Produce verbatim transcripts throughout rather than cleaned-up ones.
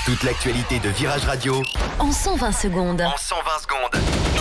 Toute l'actualité de Virage Radio en cent vingt secondes. En cent vingt secondes.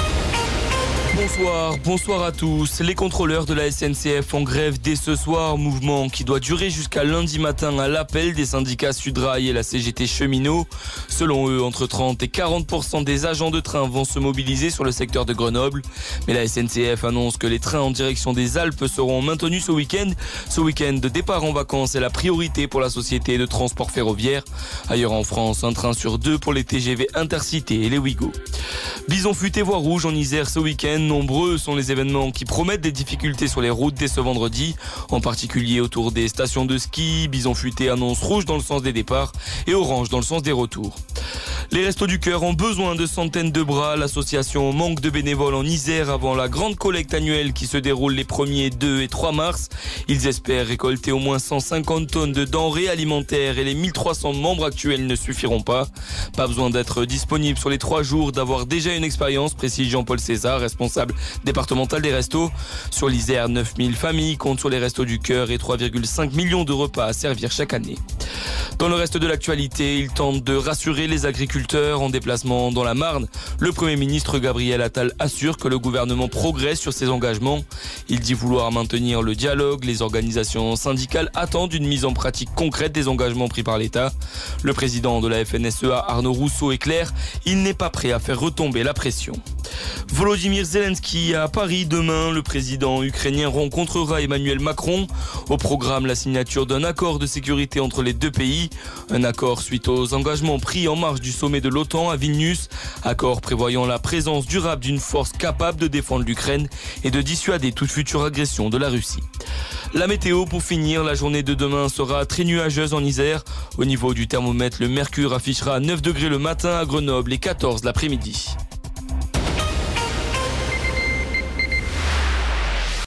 Bonsoir, bonsoir à tous. Les contrôleurs de la S N C F en grève dès ce soir, mouvement qui doit durer jusqu'à lundi matin à l'appel des syndicats Sudrail et la C G T Cheminots. Selon eux, entre trente et quarante pour cent des agents de train vont se mobiliser sur le secteur de Grenoble. Mais la S N C F annonce que les trains en direction des Alpes seront maintenus ce week-end. Ce week-end de départ en vacances est la priorité pour la société de transport ferroviaire. Ailleurs en France, un train sur deux pour les T G V Intercités et les Ouigo. Bison futé voie rouge en Isère ce week-end. Nombreux sont les événements qui promettent des difficultés sur les routes dès ce vendredi, en particulier autour des stations de ski. Bison futé annonce rouge dans le sens des départs et orange dans le sens des retours. Les Restos du Cœur ont besoin de centaines de bras. L'association manque de bénévoles en Isère avant la grande collecte annuelle qui se déroule les premiers, deux et trois mars. Ils espèrent récolter au moins cent cinquante tonnes de denrées alimentaires et les mille trois cents membres actuels ne suffiront pas. Pas besoin d'être disponible sur les trois jours, d'avoir déjà une expérience, précise Jean-Paul César, responsable départemental des restos. Sur l'Isère, neuf mille familles comptent sur les Restos du Cœur et trois virgule cinq millions de repas à servir chaque année. Dans le reste de l'actualité, il tente de rassurer les agriculteurs en déplacement dans la Marne. Le Premier ministre Gabriel Attal assure que le gouvernement progresse sur ses engagements. Il dit vouloir maintenir le dialogue. Les organisations syndicales attendent une mise en pratique concrète des engagements pris par l'État. Le président de la F N S E A, Arnaud Rousseau, est clair, il n'est pas prêt à faire retomber la pression. Volodymyr Zelensky à Paris demain. Le président ukrainien rencontrera Emmanuel Macron. Au programme, la signature d'un accord de sécurité entre les deux pays. Un accord suite aux engagements pris en marge du sommet de l'OTAN à Vilnius. Accord prévoyant la présence durable d'une force capable de défendre l'Ukraine et de dissuader toute future agression de la Russie. La météo pour finir, la journée de demain sera très nuageuse en Isère. Au niveau du thermomètre, le mercure affichera neuf degrés le matin à Grenoble et quatorze l'après-midi.